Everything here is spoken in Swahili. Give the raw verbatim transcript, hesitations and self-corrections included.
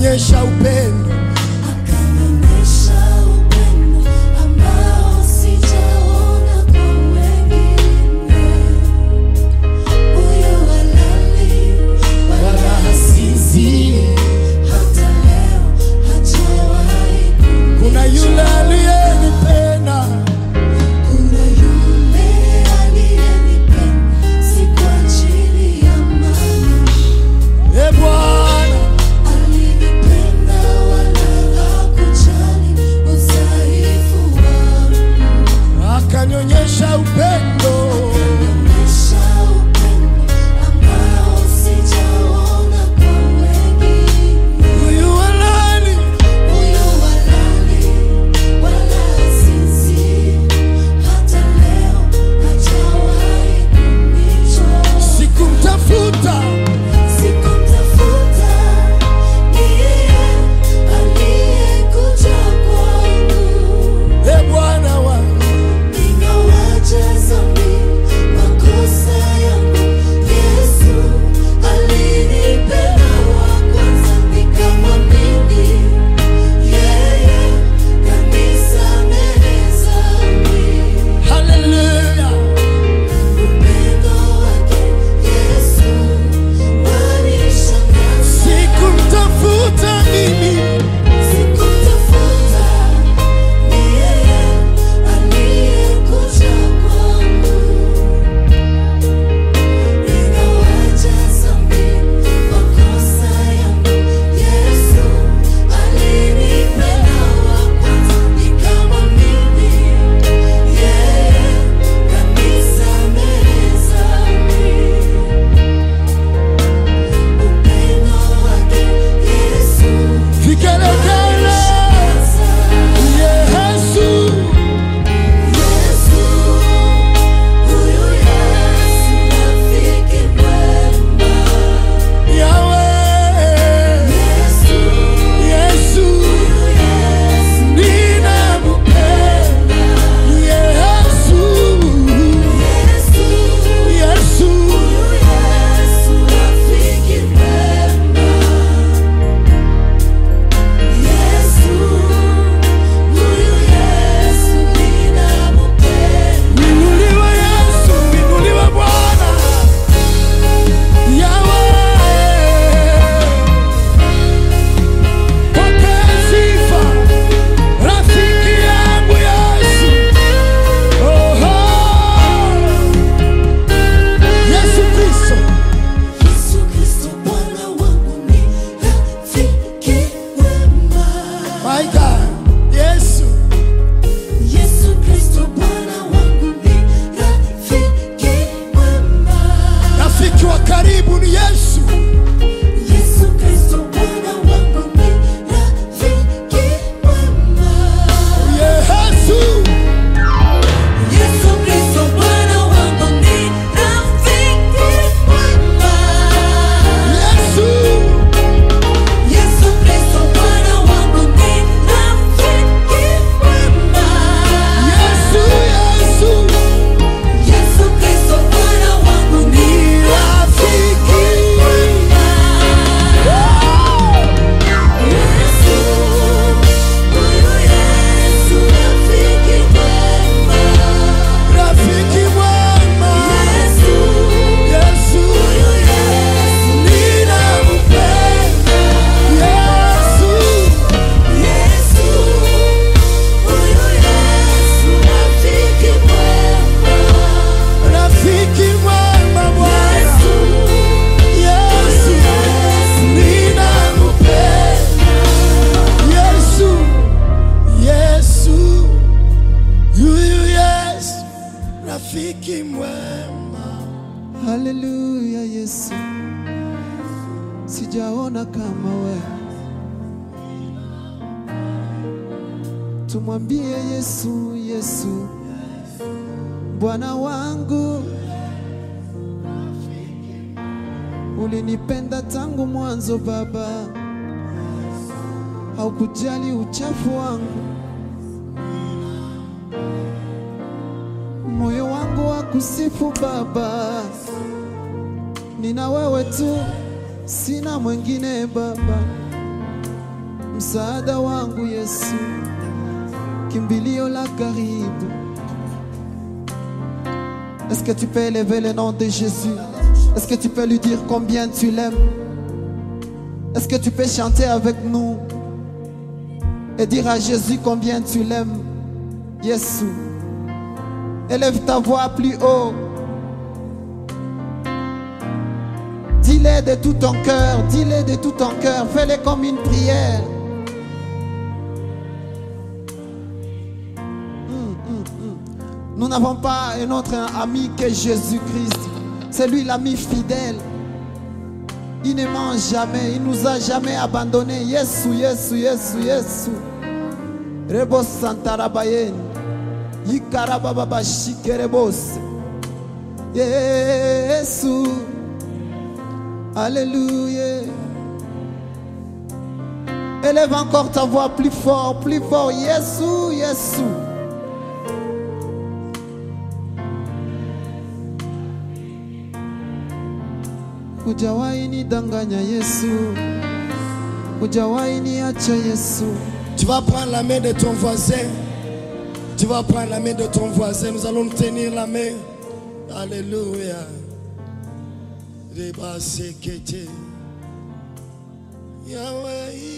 akanionyesha upendo, akanionyesha upendo ambao sijaona kwa wengine. Huyo halali wala hasinzi, hata leo hajawahi kunichoka. kuna yule aliyenipenda, Kuna yule aliyenipenda, si kwa ajili ya mali. e Bwana, Alinipenda wala hakujali udhaifu wangu. akanionyesha upendo, Akanionyesha upendo ambao sijaona kwa wengine. huyu halali Huyo halali wala hasinzi, hata leo hajawahi kunichoka. sikumtafuta, Sikumtafuta, ni yeye aliyekuja kwangu. e Bwana wangu, Ingawaje dhambi, makosa yangu, Yesu alinipenda wa kwanza, nikamwamini yeye, kanisamehe dhambi. haleluya, Upendo wake Yesu wanishangaza. sikumtafuta mimi, Sikumtafuta, ni yeye aliyekuja kwangu. Ingawaje dhambi, makosa yangu, Yesu alinipenda wa kwanza, nikamwamini yeye, kanisamehe dhambi. Upendo wake Yesu vigelegele, Yesu, Yesu, huyu Yesu rafiki mwema. Yahweh, Yesu, Yesu, huyu Yesu ninamupenda, Yesu, Yesu, Yesu, huyu Yesu rafiki mwema. Yesu, huyu Yesu ninamupenda. inuliwe Yesu, inuliwe Bwana, Yahweh, pokea sifa, rafiki yangu Yesu, oho, Yesu Kristo, Yesu Kristo Bwana wangu ni rafiki mwema. my God, Yesu, Yesu Kristo Bwana wangu ni rafiki mwema. rafiki wa karibu ni Yesu, Yesu Kristo Bwana wangu ni rafiki mwema. Yesu, Yesu Kristo Bwana wangu ni rafiki mwema. Yesu, Yesu Kristo Bwana wangu ni rafiki mwema. Yesu, Yesu, Yesu Kristo Bwana wangu ni rafiki mwema. Yesu, huyu Yesu rafiki mwema. rafiki mwema, Yesu, Yesu, huyu Yesu ninamupenda, Yesu, Yesu, huyu Yesu rafiki mwema. rafiki mwema Bwana, Yesu, Yesu, ninamupenda, Yesu, Yesu, yuyu Yesu, rafiki mwema. Haleluya Yesu, sijaona kama wewe. Tumwambie Yesu, Yesu Bwana wangu, ulinipenda tangu mwanzo Baba, haukujali uchafu wangu. Moyo wangu wa kusifu Baba, nina wewe tu, sina mwingine Baba. msaada wangu Yesu, kimbilio la karibu. Est-ce que tu peux élever le nom de Jésus? Est-ce que tu peux lui dire combien tu l'aimes? Est-ce que tu peux chanter avec nous et dire à Jésus combien tu l'aimes? Jésus, élève ta voix plus haut. Dis-le de tout ton cœur, dis-le de tout ton cœur, fais-le comme une prière. Hum, hum, hum. Nous n'avons pas un autre ami que Jésus-Christ. C'est lui l'ami fidèle. Il ne ment jamais, il nous a jamais abandonnés. Yesu, Yesu, Yesu, Yesu. Rebo Santarabayen. Yikarababa Shikerebos. Yesu. Alléluia. Élève encore ta voix plus fort, plus fort. Yesu, Yesu. Hujawahi nidanganya Yesu, hujawahi niacha Yesu. Tu vas prendre la main de ton voisin. Tu vas prendre la main de ton voisin. Nous allons tenir la main. Alléluia. Reba sekete. Yahweh.